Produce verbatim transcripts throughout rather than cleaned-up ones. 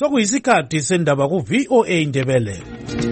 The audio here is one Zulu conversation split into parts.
Sokuyisikhathi sendaba ku V O A Indebele.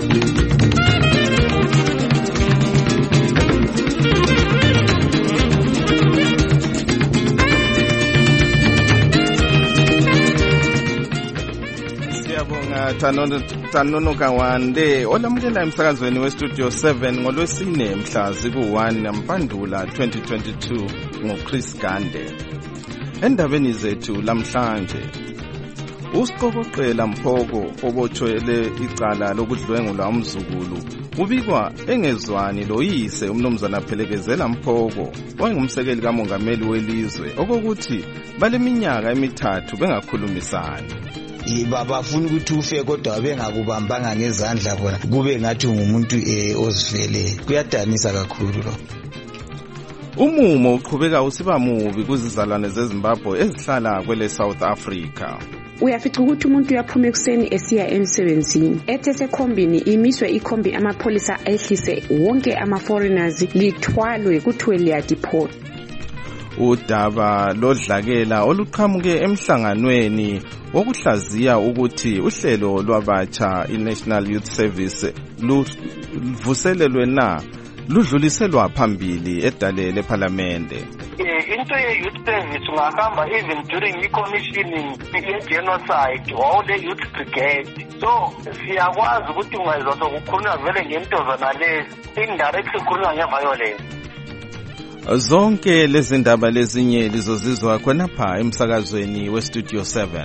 Tanono Tanono Kawande olamukela emsakazweni we Studio seven ngolwesine mhla ziku one Mpandula twenty twenty-two ngoChris Gande. Endabeni zethu lamhlanje uSiqokoqela Mphoko obotshwele icala lokudlwengula umzukulu ubikwa engezwani loyise umnumzana Phelekezela Mphoko owayengumsekeli kamongameli welizwe okokuthi baleminyaka emithathu bengakhulumisani. Babafuna ukuthi ufe kodwa bengakubambanga ngezandla bona kube ngathi ngumuntu ozifele kuyadanisa kakhulu lo. Umumo uqhubeka usiba mubi kuzizalwane zeZimbabwe ezihlala kwele South Africa. Uyafica ukuthi umuntu uyaphuma ekuseni esiya emsebenzini ethe sekhombini imiswe ikhombi amapolisa ehlise wonke ama foreigners lithwalwe kuthiwe liya deport. Udaba lodlakela oluqhamuke emhlanganweni wokuhlaziya ukuthi uhlelo lwabatsha iNational Youth Service luvuselelwe na ludluliselwa phambili edale leParliament. Into ye-youth service ungahamba even during i-commissioning ye-genocide or the youth brigade. So siyakwazi ukuthi ungayizwa sokukhulunywa vele ngento zona lezi indirectly kukhulunywa nge-violence. Zonke lezi ndaba lezinye lizozizwa khonapha emsakazweni we Studio seven.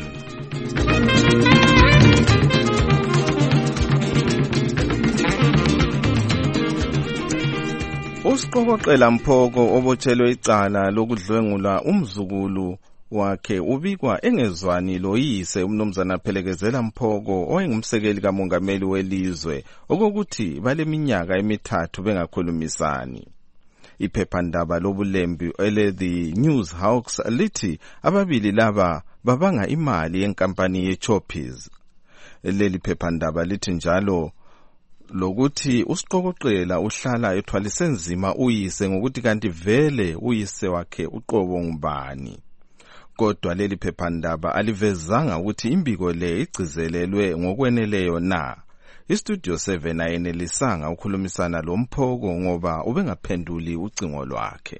uSiqokoqela Mphoko obotshelwe icala lokudlwengula umzukulu wakhe ubikwa engezwani loyise umnumzana Phelekezela Mphoko owayengumsekeli kamongameli welizwe okokuthi baleminyaka emithathu bengakhulumisani. Iphephandaba lobulembi ele The News Hawks lithi ababili laba babanga imali yenkampani yeChoppies. Leli phephandaba lithi njalo lokuthi uSiqokoqela uhlala ethwalise nzima uyise ngokuthi kanti vele uyise wakhe uqobo ngubani. Kodwa leli phephandaba alivezanga ukuthi imbiko le igcizelelwe ngokweneleyo na. iStudio seven ayenelisanga ukukhulumisana lo Mphoko ngoba ubengaphenduli ucingo lwakhe.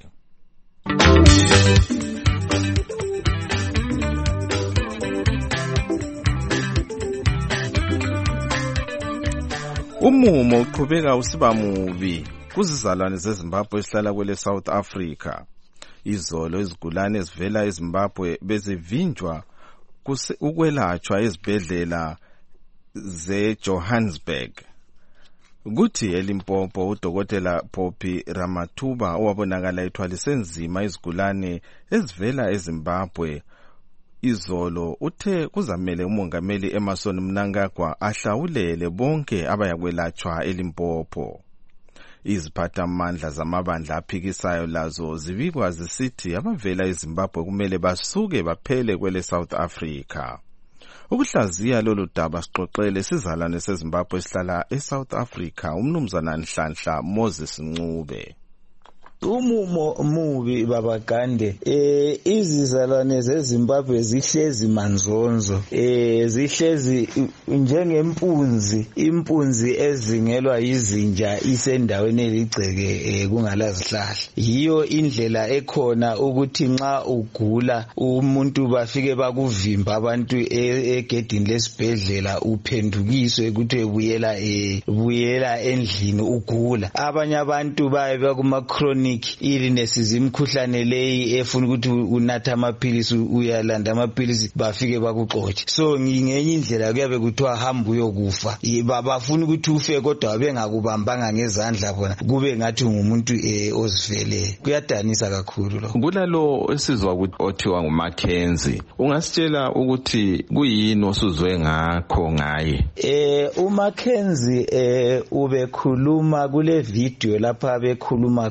Umumo uqhubeka usiba mubi kuzizalwane zeZimbabwe esihlala kwele South Africa. Izolo izigulane ezivela eZimbabwe bezivinjwa ukwelatshwa ezibhedlela zeJohannesburg. Kuthi eLimpopo udokotela Poppy Ramathuba owabonakala ethwalise nzima izigulane ezivela eZimbabwe izolo uthe kuzamele umongameli Emmerson Mnangagwa ahlawulele bonke abayakwelatshwa eLimpopo. Iziphathamandla zamabandla aphikisayo lazo zibikwa zisithi abavela eZimbabwe kumele basuke baphele kwele South Africa. Ukuhlaziya lolu daba sixoxele sizalwane seZimbabwe esihlala eSouth Africa umnumzana Nhlanhla Moses Ncube. Umumo mubi baba Gande eh izizalwane zeZimbabwe zihlezi manzonzo eh zihlezi njengempunzi impunzi ezingelwa izinja isendaweni eligceke eh kungalazihlahla. Yiyo indlela ekhona ukuthi nxa ugula umuntu bafike bakuvimba abantu egedini lesibhedlela uphendukiswe ukuthi buyela eh buyela endlini ugula. Abanye abantu baye bakuma chronic illness imkhuhlane leyi efuna ukuthi unatha amaphilisi uyalanda amaphilisi bafike bakuxotshe. So ngenye indlela kuyabe kuthiwa hamba uyokufa. Babafuna ukuthi ufe kodwa bengakubambanga ngezandla bona kube ngathi ngumuntu ozifele. Kuyadanisa kakhulu lo. Kulalo esizwa ukuthi othiwa nguMackenzie. Ungasitshela ukuthi kuyini osuzwe ngakho ngaye? Eh uMackenzie eh ubekhuluma kule video lapha bekhuluma khona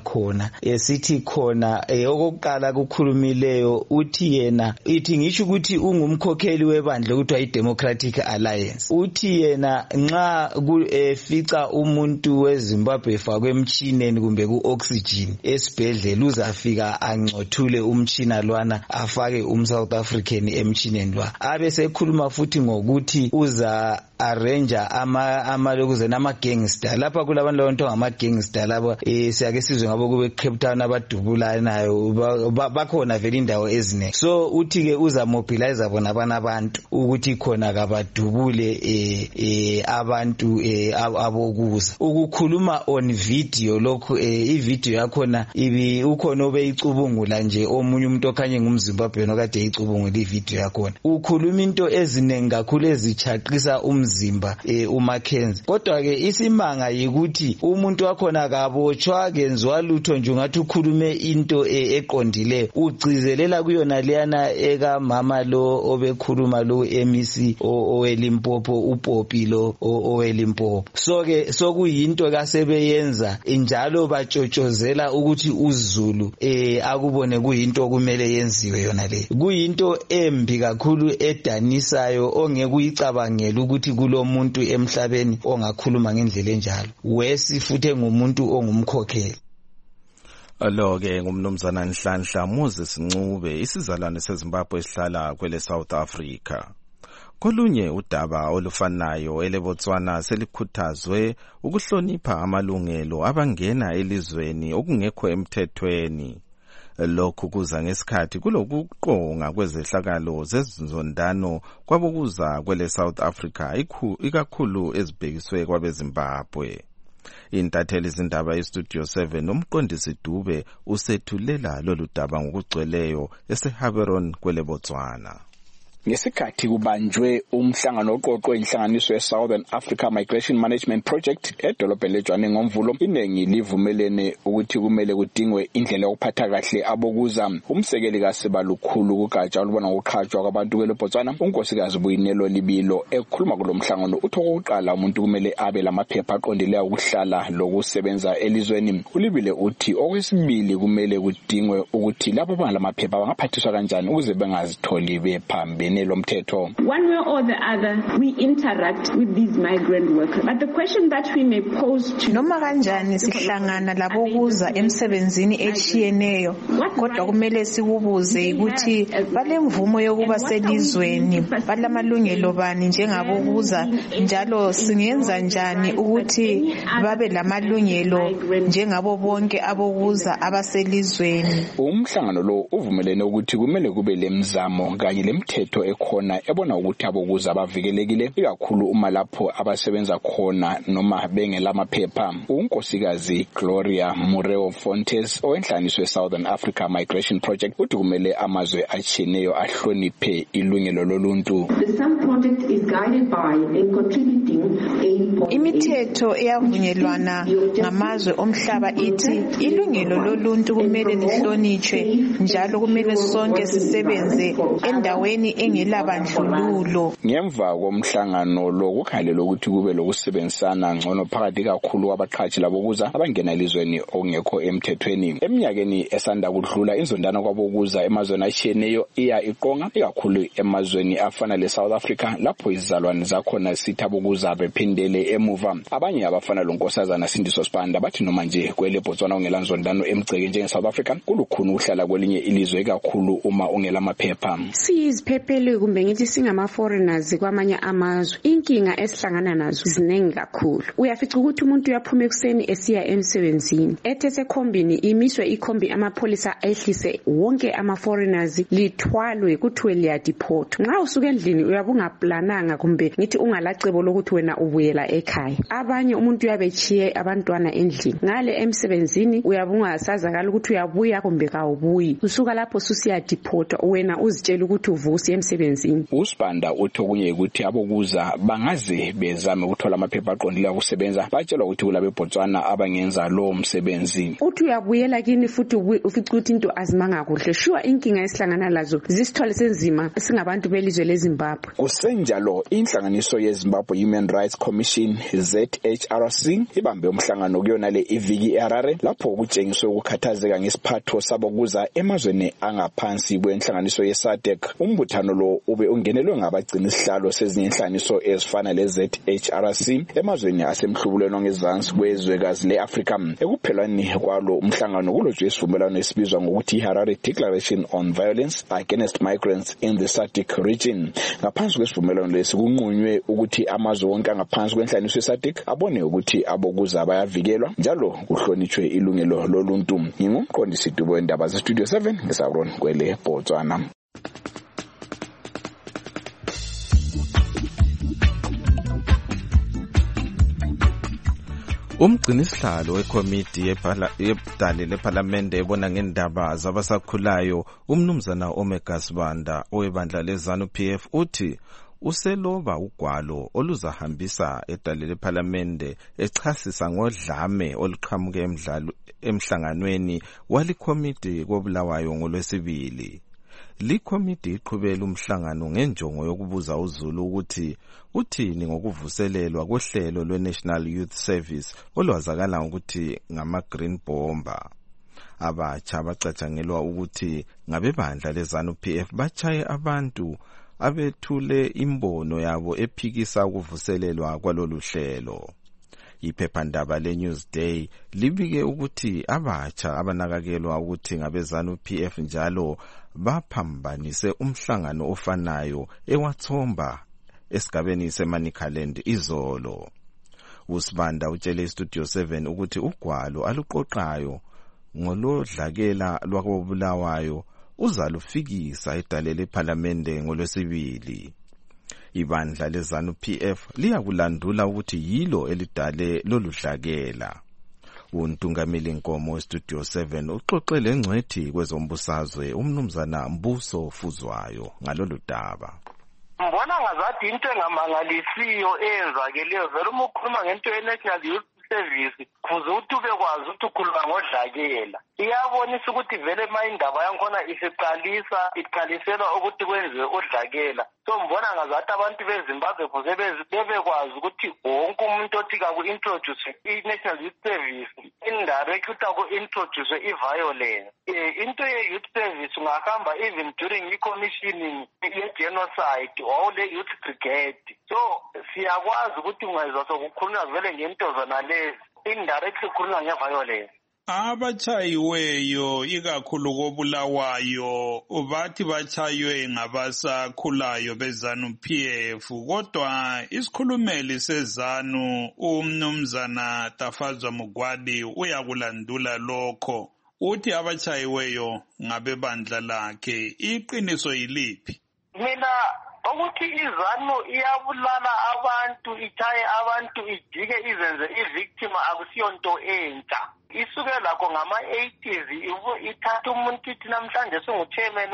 khona esithi khona okokuqala kukhulumileyo uthi yena ithi ngisho ukuthi ungumkhokheli webandla ukuthi ayi Democratic Alliance uthi yena nxa kufica umuntu weZimbabwe efakwe emtshineni kumbe ku oxygen esibhedlela uzafika angcothule umtshina lwana afake um South African emtshineni lwa abe sekhuluma futhi ngokuthi uza arranger ama amalokuze nama gangster lapha kulabantu labantu ngama gangster laba eh siyake sizwe ngabo kube Cape Town abadubulanayo bakhona vele indawo ezine so uthi ke uza mobilize bona abana abantu ukuthi khona kabadubule eh eh abantu eh abokuza ukukhuluma on video lokho eh I video yakhona ibi ukhona obeyicubungula nje omunye umuntu okhanye ngumZimbabwe nokade eyicubungula I video yakhona ukhuluma into ezinengi kakhulu ezichaqisa umzimba eh uMackenzie kodwa ke isimanga yikuthi umuntu wakhona kabotshwa kenzwa lutho nje ungathi ukhulume into eqondile ugcizelela kuyona leyana eka mama lo obekhuluma lo M E C owelimpopo uPopi lo owelimpopo so ke sokuyinto kasebeyenza njalo batshotshozela ukuthi uZulu eh akubone kuyinto kumele yenziwe yona le kuyinto embi kakhulu edanisayo ongeke uyicabangela ukuthi kulomuntu emhlabeni ongakhuluma ngendlela enjalo wesi futhi ngumuntu ongumkhokheli Aloke ngumnumzana Nhlanhla Moses Ncube isizalwane seZimbabwe esihlala kwele South Africa. Kolunye udaba olufanayo eleBotswana selikhuthazwe ukuhlonipha amalungelo abangena elizweni okungekho emthethweni. Lokhu kuza ngesikhathi kulokuqonga kwezehlakalo zezizondano kwabokuza kwele South Africa ikakhulu ezibhekiswe kwabeZimbabwe. Intatheli izindaba eStudio seven umqondisi Dube usethulela lolu daba ngokugcweleyo eseHaberon kwele Botswana. Ngesikhathi kubanjwe umhlangano oqoqwe inhlanganiso yeSouthern Africa Migration Management Project edolobheni leJwane ngoMvulo inengi livumelene ukuthi kumele kudingwe indlela yokuphatha kahle abokuza umsekeli kaSibalukhulu kugatsha olubona ngokuqhatshwa kwabantu kweleBotswana unkosikazi Buyinelo Libilo ekhuluma kulomhlangano utho oqala umuntu kumele abe lamaphepha aqondileyo ukuhlala lokusebenza elizweni ulibile uthi okwesibili kumele kudingwe ukuthi labo abangalamaphepha bangaphathiswa kanjani ukuze bengazitholi bephambene One way or the other, we interact with these migrant workers. But the question that we may pose to noma kanjani sihlangana labo kuza emsebenzini echiyeneyo kodwa kumele sikubuze ukuthi balemvumo yokuba selizweni balamalungelo bani njengabo kuza njalo singenza njani ukuthi babe lamalungelo njengabo bonke abokuza abaselizweni. Umhlangano lo uvumelene ukuthi kumele kube lemzamo kanye lemthetho ekhona ebona ukuthi abokuza abavikelekile ikakhulu uma lapho abasebenza khona noma bengelamaphepha. Unkosikazi Gloria Mureo Fontes owenhlaniso yeSouthern Africa Migration Project uthi kumele amazwe achiyeneyo ahloniphe ilungelo loluntu. Imithetho eyavunyelwana ngamazwe omhlaba ithi ilungelo loluntu kumele lihlonishwe njalo kumele sonke sisebenze endaweni engelabandlululo. Ngemva komhlangano lo kukhalelwe ukuthi kube lokusebenzisana ngcono phakathi kakhulu abaqhashi labokuza abangena elizweni ongekho emthethweni. Eminyakeni esanda kudlula inzondano kwabokuza emazweni achiyeneyo iya iqonga ikakhulu emazweni afana leSouth Africa lapho izizalwane zakhona sithi abokuza bephindele emuva. Abanye abafana lonkosazana Sindiso Sibanda bathi noma nje kwele Botswana ongela nzondano emgceke njengeSouth Africa kulukhuni uhlala kwelinye ilizwe ikakhulu uma ongela amaphepha. Siyiziphephelwe kumbe ngithi singama foreigners kwamanye amazwe inkinga esihlangana nazo ziningi kakhulu. Uyafica ukuthi umuntu uyaphuma ekuseni esiya emsebenzini ethethe khombini imiswe ikhombi amapolisa ehlise wonke ama foreigners lithwalwe kuthiwe liya deport. Nxa usuka endlini uyabungaplananga kumbe ngithi ungalacebo lokuthi wena ubuyela ekhaya. Abanye umuntu uyabechiye abantwana endlini ngale emsebenzini uyabungasazakala ukuthi uyabuya kumbe kawubuyi. Usuka lapho susiya deport wena uzitshela ukuthi uvusi emsebenzini. Usibanda uthi okunye ukuthi abokuza bangaze bezame ukuthola amaphepha aqondile ukusebenza batshelwa ukuthi kulabe eBotswana abangenza lo msebenzi. Uthi uyabuyela kini futhi ufica ukuthi into azimanga kuhle. Sure inkinga esihlangana lazo zisithole senzima singabantu belizwe leZimbabwe. Kusenjalo inhlanganiso yeZimbabwe Human Rights Commission Z H R C ibambe umhlangano kuyona le iviki eHarare lapho kutshengiswe ukukhathazeka ngesiphatho sabokuza emazweni angaphansi kwenhlanganiso yeSADC. Umbuthano lo ube ungenelwe ngabagcina isihlalo sezinye inhlanganiso ezifana le Z H R C emazweni asemhlubulweni ngezansi kwezwekazi leAfrika. Ekuphelani kwalo umhlangano kulotshwe isivumelwano esibizwa ngokuthi iHarare Declaration on Violence Against Migrants in the SADC region. Ngaphansi kwesivumelwano lesi kunqunywe ukuthi amazwe wonke angaphansi kwenhlanganiso yeSADC abone ukuthi abokuza bayavikelwa njalo kuhlonitshwe ilungelo loluntu. Ngingumqondisi Dubo endaba ze Studio seven ngisabron kwele Botswana. Umgcinisihlalo wekomiti yebhali lePhalamende ebona ngendaba zabasakhulayo umnumzana Omegas Banda owebandla leZanu-P F uthi useloba ugwalo oluzahambisa edale lePhalamende echasisa ngodlame oluqhamuke emdlalo emhlanganweni walikomiti koBulawayo ngolwesibili. Likomiti iqhubela umhlangano ngenjongo yokubuza uZulu ukuthi uthini ngokuvuselelwa kohlelo lweNational Youth Service olwazakala ukuthi ngama-Green Bomber. Abatsha bacatshangelwa ukuthi ngabebandla leZanu-P F bachaye abantu abethule imbono yabo ephikisa ukuvuselelwa kwalolu hlelo. Iphephandaba leNewsday libike ukuthi abatsha abanakakelwa ukuthi ngabeZanu-P F njalo baphambanise umhlangano ofanayo ewathomba esigabeni seManicaland izolo. Usibanda utshele iStudio seven ukuthi ugwalo aluqoqayo ngolodlakela lwakoBulawayo uzalufikisa edale lePhalamende ngolwesibili. Ibandla leZanu-P F liyakulandula ukuthi yilo elidale loludlakela. Untungameli Nkomo Studio seven uxoxele ngcwethi kwezombusazwe umnumzana Mbuso Fuzwayo ngalolu daba. Mbona ngazathi into engamangalisiyo eyenzakeleyo vele uma ukhuluma ngento ye-National Youth Service kuze ukuthi ubekwazi ukuthi ukhuluma ngodlakela. Iyabonisa ukuthi vele ma indaba yankhona isiqalisa iqaliselwa ukuthi kwenziwe udlakela. So mbona ngazathi abantu beZimbabwe kuze bebekwazi ukuthi wonke umuntu othi kaku-introduce i-National Youth Service indirect ukuthi aku-introduce i-violence. Into ye-youth service ungahamba even during i-commissioning ye-genocide or le-youth brigade. So siyakwazi ukuthi ungezwa sokukhulunywa vele ngento zona lezi indirect kukhulunywa nge-violence. Abachayiweyo ikakhulu koBulawayo bathi bachaywe ngabasakhulayo beZanu-P F kodwa isikhulumeli seZanu umnumzana Tafazwa Mugwadi uyakulandula lokho uthi abachayiweyo ngabebandla lakhe. Iqiniso yiliphi? Mina ukuthi iZanu iyabulala abantu ichaye abantu ijike izenze i-victim akusiyonto entsha. Isuke lakho ngama-eighties ithatha umuntu ithi namhlanje singu-chairman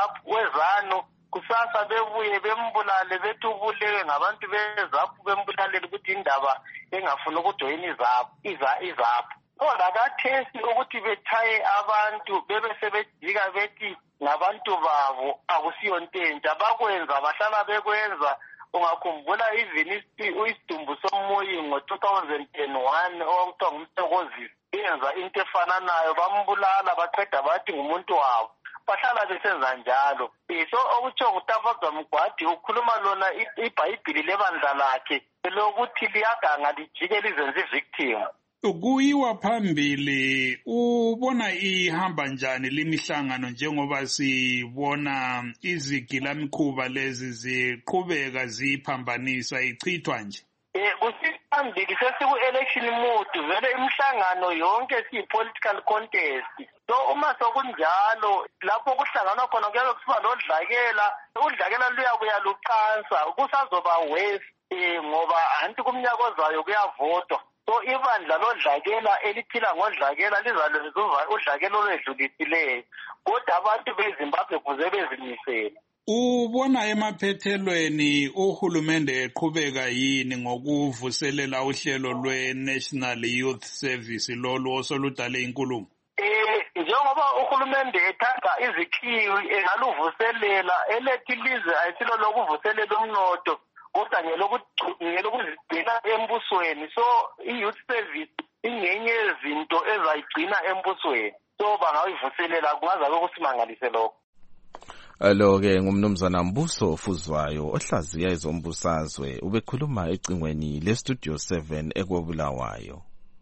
weZanu kusasa bebuye bembulale bethi ubulewe ngabantu beZAPU bembulalele ukuthi indaba engafuna ukujoyina iZAPU. Kodwa kathesi ukuthi bechaye abantu bebe sebejika bethi ngabantu babo akusiyonto entsha bakwenza bahlala bekwenza. Ungakhumbula even isidumbu somoyi ngo-two thousand one okuthiwa ngumsekozisi yenza into efananayo bambulala baqeda bathi ngumuntu wabo bahlala besenza njalo. So okutsho nguTafazwa Mugwadi ukhuluma lona iBhayibhili lebandla lakhe lokuthi liyaganga lijike lizenze i-victim. Kuyiwa phambili ubona ihamba njani lemihlangano njengoba sibona izigilamkhuba lezi ziqhubeka ziphambanisa ichithwa nje? Eh kusiphambili sesiku-election mode vele imihlangano yonke siyi-political contest. So uma sokunjalo lapho kuhlanganwa khona kuyabe kusiba lodlakela udlakela luyabuya luqansa kusazoba worse eh ngoba anti kumnyaka ozayo kuyavotwa. So ibandla lodlakela eliphila ngodlakela lizalwenza udlakela olwedlulisileyo kodwa abantu beZimbabwe kuze bezimisele. Ubona emaphethelweni uhulumende eqhubeka yini ngokuvuselela uhlelo lwe-National Youth Service lolu osoludale inkulumo? Eh njengoba uhulumende ethanda izikhiwi engaluvuselela elethi lize ayisilo lokuvuselela umnotho kodwa ngelokuzigcina embusweni. So i-youth service ingenye yezinto ezayigcina embusweni, so bangayivuselela kungazabe kusimangalise lokho. Alo-ke ngumnumzana Mbuso Fuzwayo ohlaziya izombusazwe ubekhuluma ecingweni le-Studio seven eKobulawayo.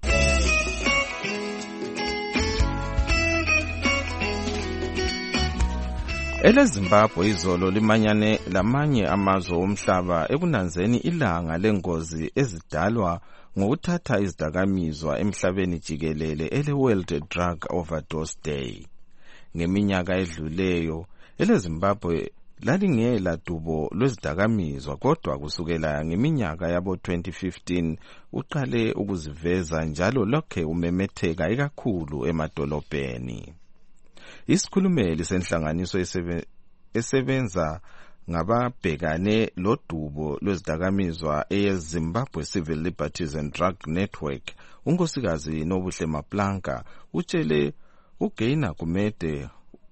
EleZimbabwe izolo limanyane lamanye amazwe omhlaba ekunanzeni ilanga lengozi ezidalwa ngokuthatha izidakamizwa emhlabeni jikelele ele-World Drug Overdose Day. Ngeminyaka edluleyo EleZimbabwe lalingela dubo lwezidakamizwa kodwa kusukela ngeminyaka yabo twenty fifteen uqale ukuziveza njalo lokhe umemetheka ikakhulu emadolobheni. Isikhulumeli senhlanganiso esebenza ngababhekane lodubo lwezidakamizwa eyeZimbabwe Civil Liberties and Drug Network unkosikazi Nobuhle Maplanka utshele uGaina Kumede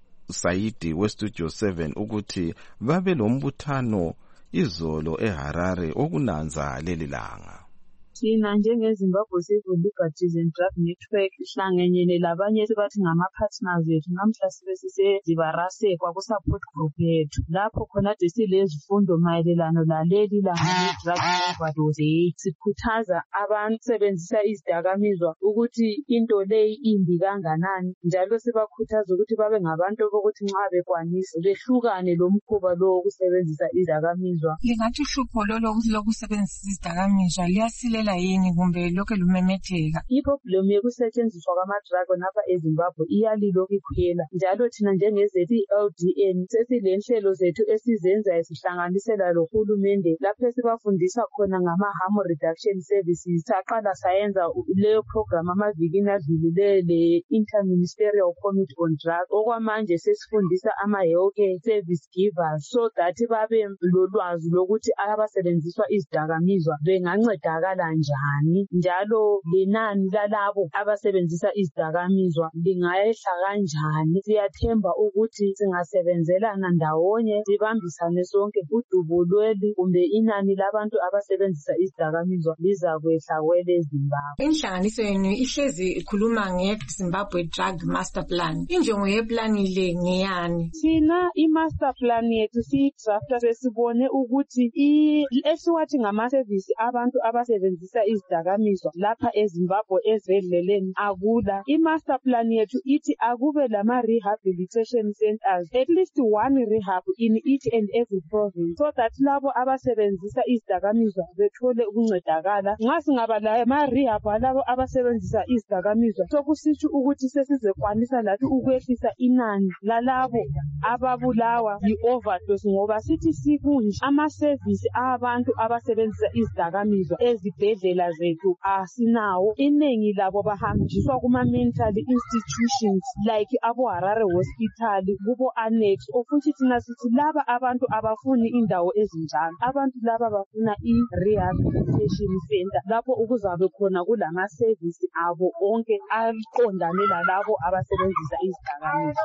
Saidi weStudio seven ukuthi babe lombuthano izolo eHarare okunanza leli langa. Thina njengeZimbabwe Civil Liberties and Drug Network ihlangenyene labanye esibathi ngama-partners ethu namhla sibe siseZibarase kwaku-support group yethu lapho khona silezifundo mayelelano laleli langa le-drug overdose. Sikhuthaza abasebenzisa izidakamizwa ukuthi into leyi imbi kanganani njalo sibakhuthaza ukuthi babe ngabantu bokuthi nxa bekwanisa behlukane lomkhuba lo wokusebenzisa izidakamizwa. Lingathi uhlupho lolo lokusebenzisa izidakamizwa liyasilela yini kumbe lokho lumemetheka? Iproblem yokusetshenziswa kwama-drug napha eZimbabwe iyalilokhu ikhwela njalo thina njengezethu i-L D N sesilenhlelo zethu esizenzayo sihlanganisela lohulumende lapho esibafundisa khona ngama-harm reduction services. Saqala sayenza leyo program amavikini adlulileyo le-Interministerial Committee on Drugs. Okwamanje sesifundisa ama-health service givers so that babe lolwazi lokuthi abasebenziswa izidakamizwa bengancedakala njani njalo lenani lalabo abasebenzisa izidakamizwa lingayehla kanjani. Siyathemba ukuthi singasebenzelana ndawonye sibambisane sonke udubo lweli kumbe inani labantu abasebenzisa izidakamizwa lizakwehla kwele Zimbabwe. Inhlanganiso yenu ihlezi ikhuluma nge-Zimbabwe Drug Master Plan. Injongo yeplani le ngeyani? Thina i-master plan yethu siyidrafta sesibone ukuthi esiwathi ngama-service abantu abasebenzisa izidakamizwa lapha eZimbabwe ezedleleni akula. I-master plan yethu ithi akube lama-rehabilitation centers, at least one rehab in each and every province, so that labo abasebenzisa izidakamizwa bethole ukuncedakala. Nxa singaba lama-rehab alabo abasebenzisa izidakamizwa sokusitsho ukuthi sesizekwanisa lathi ukwehlisa inani lalabo ababulawa yi-overdose ngoba sithi sikunje ama-service abantu abasebenzisa izidakamizwa ezibhedlela zethu asinawo. Inengi labo bahanjiswa kuma-mental institutions like abo-Harare Hospital kubo-annex ofuthi thina sithi laba abantu abafuni indawo ezinjalo. Abantu laba bafuna i-rehabilitation center lapho ukuzabe khona kulama-service abo onke aqondane lalabo abasebenzisa izidakamizwa.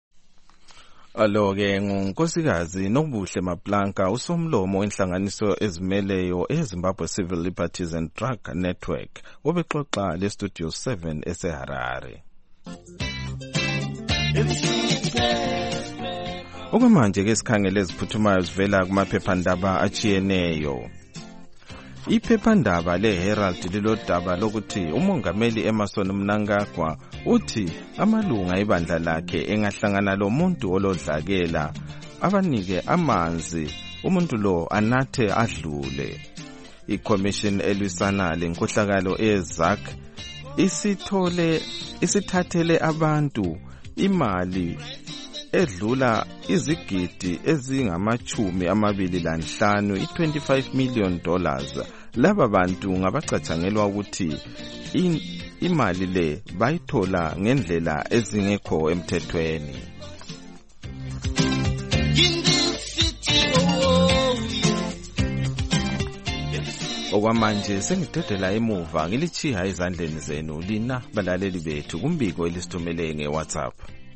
Alo-ke ngunkosikazi Nobuhle Maplanka usomlomo wenhlanganiso ezimeleyo eZimbabwe Civil Liberties and Drug Network obexoxa leStudio seven eseHarare. Okwamanje ke sikhangele eziphuthumayo zivela kumaphephandaba achiyeneyo. Iphephandaba leHerald lilodaba lokuthi umongameli Emmerson Mnangagwa uthi amalunga ebandla lakhe engahlangana lomuntu olodlakela abanike amanzi umuntu lo anathe adlule. ICommission elwisana lenkohlakalo eZAC isithole isithathele abantu imali edlula izigidi ezingamachumi amabili lanhlanu i-twenty-five million dollars. Laba bantu ngabacatshangelwa ukuthi imali le bayithola ngendlela ezingekho emthethweni. Okwamanje sengidedela emuva ngilichiha ezandleni zenu lina balaleli bethu kumbiko elisithumele ngeWhatsApp.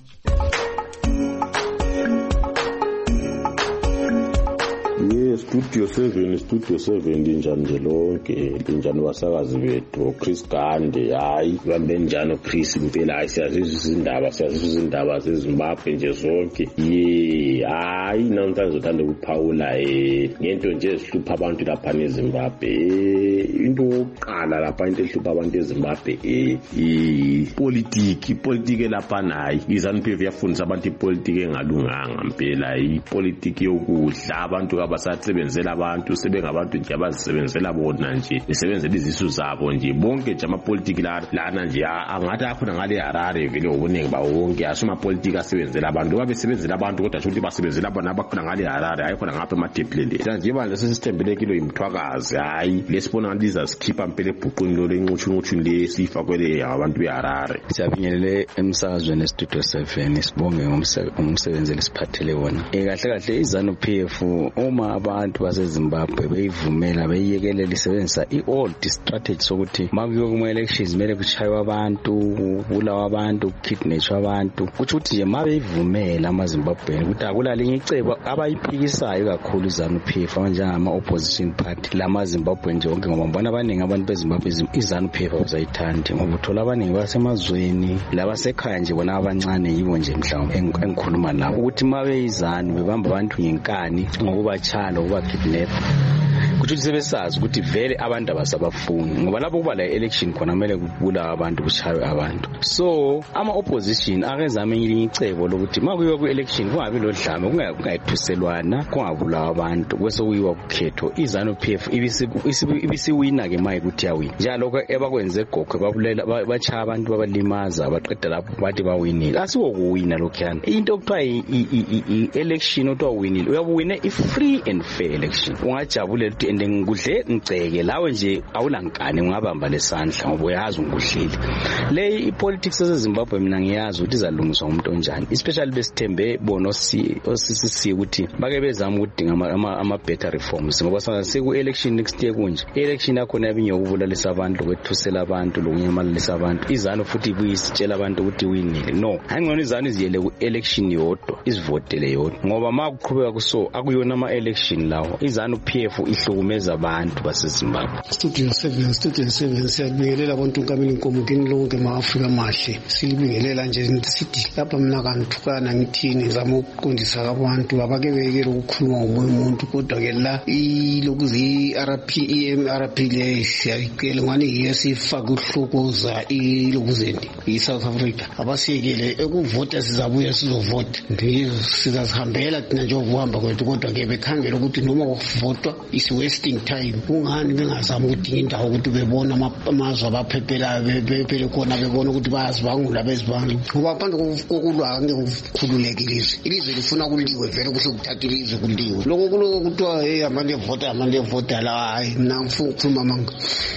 Yes, Studio seven, Studio seven linjani nje lonke, linjani wasakazi bethu, Chris Gande, hayi, bambe njani Chris impela, hayi siyazizwa izindaba, siyazizwa izindaba zeZimbabwe nje zonke. Ye, hayi namhlanje uthanda ukuphawula eh ngento nje esihlupha abantu lapha eZimbabwe. Into yokuqala lapha into ehlupha abantu eZimbabwe eh ipolitiki, ipolitiki lapha nayi. iZANU-P F yafundisa abantu ipolitiki engalunganga impela, ipolitiki yokudla abantu abasasebenzela abantu sebengabantu nje abazisebenzela bona nje besebenzela izisu zabo nje bonke nje amapolitiki lana nje angathi akhona ngale Harare vele ubunenge ba wonke asuma politiki asebenzela abantu babe sebenzela abantu kodwa ukuthi basebenzela bona abakhona ngale Harare ayikhona ngapha emathepheleni nje manje sesithembelekile imthwakazi hayi lesibona liza sikhipha impela ebhuqweni lo lencutshu ncutshu lesifa kwele abantu beHarare. Siyabingelele emsakazweni Studio seven sibonge ngomsebenzi lesiphathele wona kahle kahle iZANU-P F uma abantu baseZimbabwe beyivumela beyiyekelela isebenzisa i-old strategy sokuthi makuyo kuma elections kumele kuchaywe abantu kubulawa abantu kukidnapwa abantu kuthi ukuthi nje mabeyivumela amaZimbabwe ukuthi akulalinye icebo abayiphikisayo kakhulu iZANU-P F njengama opposition party lamaZimbabwe nje onke ngoba mbona abaningi abantu beZimbabwe iZANU-P F bazayithanda ngoba uthola abaningi basemazweni labasekhaya nje bona abancane yibo nje mhlawumbe engikhuluma nabo ukuthi mabeyiZANU bebamba abantu ngenkani ngokubachana ukubakidnap kuthi sebesazi ukuthi vele abantu abasabafuni ngoba lapho kuba la election khona kumele kubulawa abantu kuchaywe abantu so ama opposition akezama elinye icebo lokuthi makuyiwa ku election kungabi lodlame kungayithuselwana kungabulawa abantu kwese kuyiwa kukhetho iZANU-P F ibisiwina ke maye ukuthi yawina njalo lokho ebakwenze gokwe babulela bachaya abantu babalimaza baqeda lapho bathi bawinile asiwo kuwina lokhuyana into okuthiwa i-election othiwa winile uyabuwine i-free and fair election ungajabulela ukuthi ende ngikudle ngiceke lawe nje awulankane ungabamba lesandla ngoba uyazi ungudlile le ipolitics yaseZimbabwe mina ngiyazi ukuthi izalungiswa umuntu onjani especially besithembe bona osi osisi ukuthi bake bezama ukudinga ama ama better reforms ngoba seku election next year kunje election yakho nabinye ukubulalisa abantu kwethusela abantu lokunyamalisa abantu iZANU futhi ibuyisitshela abantu ukuthi winile no angcono iZANU iziyele ku election yodwa isivotele yodwa ngoba makuqhubeka kuso akuyona ama election lawo iZANU-P F ihlukumeza abantu baseZimbabwe. Studio seven, Studio seven siyabingelela abantu nkamini nkomukini lonke maAfrika mahle silibingelela nje sithi lapha mina kanthukana ngithini ngizama ukuqondisa abantu abake bekele ukukhuluma ngomunye umuntu kodwa ke la ilokuzi R P E M R P le siyayikele ngani yesifaka uhlokoza ilokuzeni iSouth Africa abasiyekele ekuvota sizabuya sizovota ndizo sizazihambela thina nje ukuhamba kwethu kodwa ke bekhangela ukuthi noma ukuvotwa is wasting time ungani bengazama ukudinga indawo ukuthi bebona amazwe abaphephelayo bephele khona bebona ukuthi bayazibangula bezibangula ngoba abantu kokulwa ngeke ukukhululekile izwe ilizwe lifuna kuliwe vele kuhle ukuthatha ilizwe kuliwe lokho kuloko kuthiwa hey amanje vota amanje vota la hayi mina ngifuna ukukhuluma manga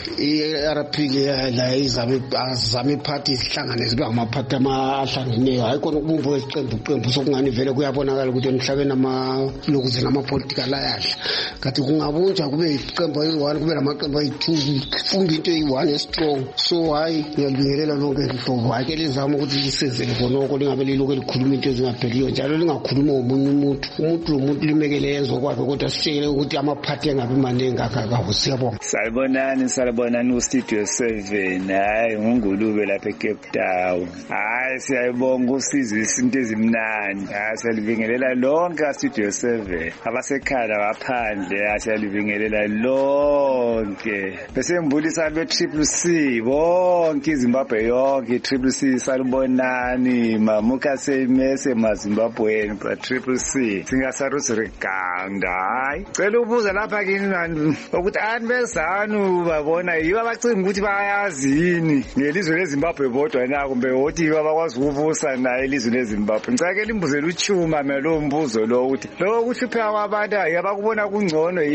i-R P le la izame azame party isihlangane zibe amaphathi amahlangeneyo hayi khona ukubumba isiqembu iqembu sokungani vele kuyabonakala ukuthi emhlabeni ama lokuze nama political ayadla kathi kungabunja kube iqembu eyi-one kube lamaqembu ayi-two funda into eyi-one strong so hayi ngiyalibingelela lonke nhlobo hayi ke lizama ukuthi lisezele khonoko lingabe liloku likhuluma into ezingapheliyo njalo lingakhuluma ngomunye umuntu umuntu lo muntu limekele yenza okwakhe kodwa sitshekele ukuthi amaphathi engabi maningi akakawo siyabonga. Salibonani salibonani ku-Studio seven hayi ngungulube lapha eCape Town hayi siyayibonga usizo izinto ezimnandi hayi siyalibingelela lonke ka-Studio seven abasekhaya baphandle siyalibingelela lonke bese ngibulisa be-Triple C bonke iZimbabwe yonke i-Triple C salibonani mamuka semese maZimbabweni ba-Triple C singasarusi reganda hayi cela ubuza lapha kini ukuthi ani beZANU babona yibo abacinga ukuthi bayazini ngelizwe leZimbabwe bodwa na kumbe wothi yibo abakwazi ukuvusa naye ilizwe leZimbabwe ngicakela imbuzelo uchuma melo mbuzo lo ukuthi lo kuhlupha kwabantu yabakubona kungcono yini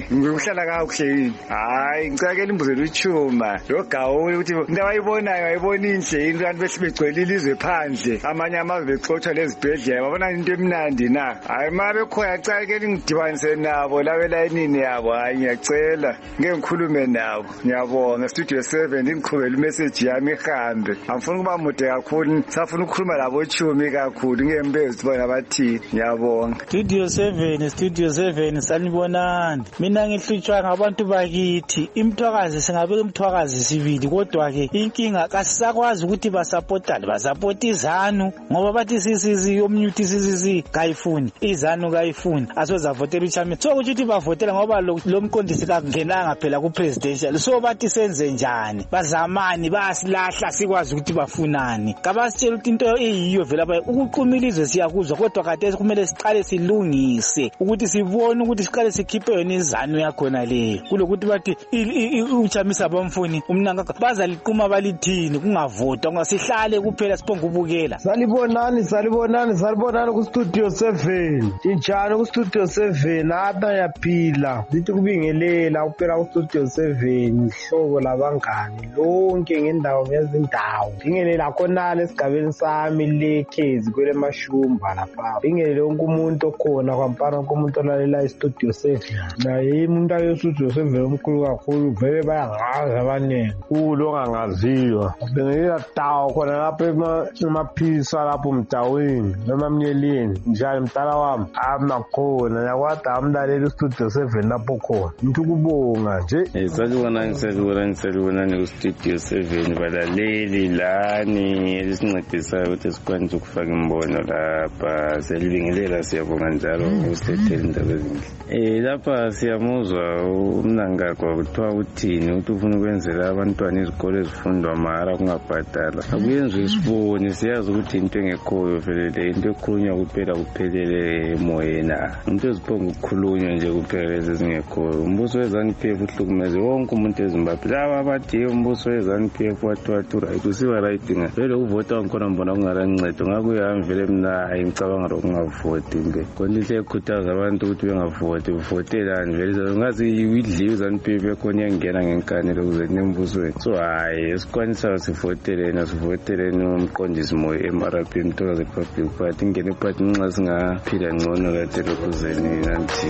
ngihlala kakuhle yini hayi ngicakela imbuzelo uchuma lo gawule ukuthi into abayibonayo ayibona inhle yini kanti bese begcwele ilizwe phandle amanye amazwe bexotsha lezibhedlela babona into emnandi na hayi mabe khoya cakela ngidibanise nabo labe layinini yabo hayi ngiyacela ngeke ngikhulume nabo ngiyabonga studio seven ngiqhubela imessage yami ihambe angifuni kuba mude kakhulu safuna ukukhuluma labo chumi kakhulu ngembezi bona bathi ngiyabonga studio seven studio seven sanibonani mina ngihlutshwa ngabantu bakithi imthwakazi singabe imthwakazi sibili kodwa ke inkinga kasisakwazi ukuthi basupportane basupporta izanu ngoba bathi sisizi yomnyuthi sisizi kayifuni izanu kayifuni asozavotela uchami so ukuthi bavotela ngoba lo mqondisi kangenanga phela ku presidential so bathi senze njani bazamani basilahla sikwazi ukuthi bafunani kabasitshela ukuthi into eyiyo vela baye ukuqumilizwe siyakuzwa kodwa kade kumele siqale silungise ukuthi sibone ukuthi siqale sikhiphe yona izanu yakhona le kulokuthi bathi uchamisa bamfuni umnanga bazaliquma balithini kungavotwa ngasihlale kuphela siphonga ubukela salibonani salibonani salibonani ku studio seven injani ku studio seven apha yaphila lithi kubingelela uphela ku studio seven ihlobo labangani lonke ngendawo ngezindawo bingelela khona lesigabeni sami lekhezi kwele mashumba lapha bingelela wonke umuntu okhona kwampana wonke umuntu olalela i studio seven naye umuntu ayo studio seven omkhulu kakhulu vele bayangazi abaningi kulo ongangaziyo bingelela tawo khona lapha emaphisa lapho mtaweni noma mnyeleni njalo mtala wami amakhona yakwada amlalela studio seven lapho khona into kubonga nje salibonani salibonani salibonani ku studio seven balaleli lani elisincedisayo ukuthi sikwanise ukufaka imbono lapha selibingelela siyabonga njalo usithethele indaba ezinhle eh lapha siyamuzwa umnangagwa kuthiwa uthini ukuthi ufuna ukwenzela abantwana izikole ezifundwa mahara kungabhadala akuyenziwe isiboni siyazi ukuthi into engekhoyo vele into ekhulunywa kuphela kuphelele emoyena into eziphonga ukukhulunywa nje kuphela lezi zingekhoyo umbuso we-ZANU-P F uhlukumeze wonke umuntu eZimbabwe laba abathi umbuso we-ZANU-P F wathiwa right usiba right nga vele uvota wankhona mbona kungalancedo ngakho uyahamba vele mina hayi ngicabanga lokungavoti mbe konile ekhuthaza abantu ukuthi bengavoti uvotelani vele ungazi idliwe i-ZANU-P F ekhona iyangena ngenkanelo ukuze nembusweni so hayi esikwanisayo sivoteleni sivoteleni umqondisi moyo M R P Mthokozi Republic Party ingene party nxa singaphila ngcono kade lokuzeni nanti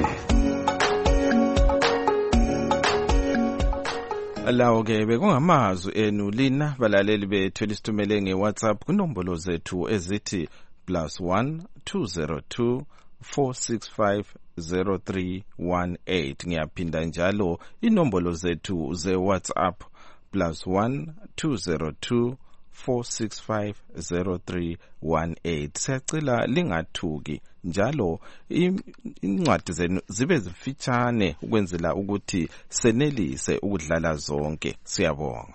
lawo ke bekungamazwi enu lina balaleli bethu lisithumele ngeWhatsApp kunombolo zethu ezithi plus one two zero two four six five zero three one eight ngiyaphinda njalo inombolo zethu zeWhatsApp plus one two zero two four six five zero three one eight siyacela lingathuki njalo incwadi zenu zibe zifitshane ukwenzela ukuthi senelise ukudlala zonke siyabonga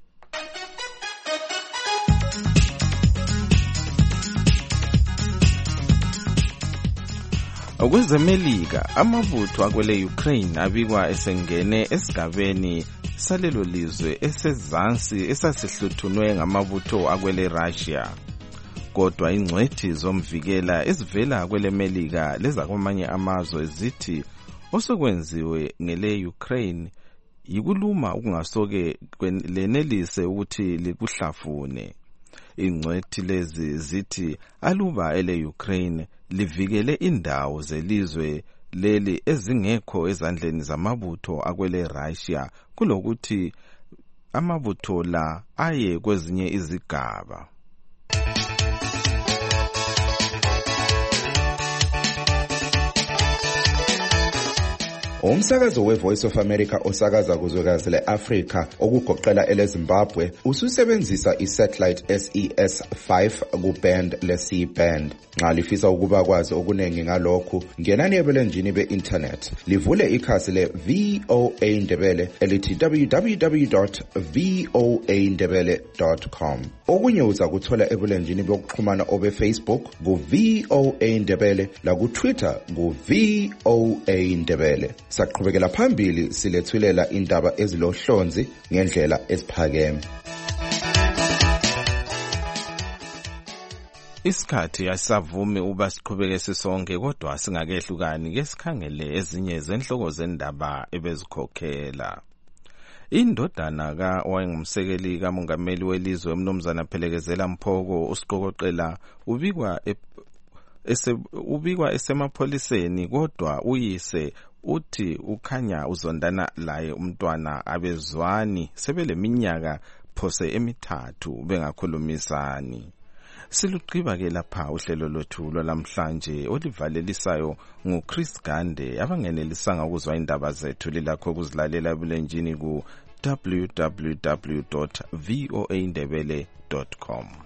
okwezemelika amabutho akwele Ukraine abikwa esengene esigabeni salelo lizwe esezansi esasihluthunwe ngamabutho akwele Russia kodwa ingcwethi zomvikela ezivela kwele Melika lezakwamanye amazwe zithi osokwenziwe ngele Ukraine yikuluma okungasoke lenelise ukuthi likuhlafune ingcwethi lezi zithi aluba ele Ukraine livikele indawo zelizwe leli ezingekho ezandleni zamabutho akwele Russia kulokuthi amabutho la aye kwezinye izigaba Umsakazo we-Voice of America osakaza kuzwekazi le-Afrika okugoqela ele-Zimbabwe ususebenzisa i-satellite S E S five ku-band le-C band. Nxa lifisa ukuba kwazi okunengi ngalokhu, ngenani ebulenjini be-internet. Livule ikhasi le-V O A Ndebele elithi w w w dot voa ndebele dot com. Okunye uza kuthola ebulenjini bokuxhumana obe-Facebook ku-V O A Ndebele laku-Twitter ku-V O A Ndebele. Saqhubekela phambili silethulela indaba ezilohlonzi ngendlela esiphakeme. Isikhathi asavumi uba siqhubeke sisonke kodwa singakehlukani ke sikhangele ezinye zenhloko zendaba ebezikhokhela. Indodana ka owayengumsekeli kamongameli welizwe umnumzana Phelekezela Mphoko usiqokoqela ubikwa ese ubikwa esemapholiseni kodwa uyise uthi ukhanya uzondana laye umntwana abezwani sebeleminyaka phose emithathu bengakhulumisani. Siluqiba ke lapha uhlelo lwethu lwalamhlanje olivalelisayo nguChris Gande abangenelisanga ukuzwa indaba zethu lilakho kuzilalela ebulenjini ku w w w dot voa ndebele dot com.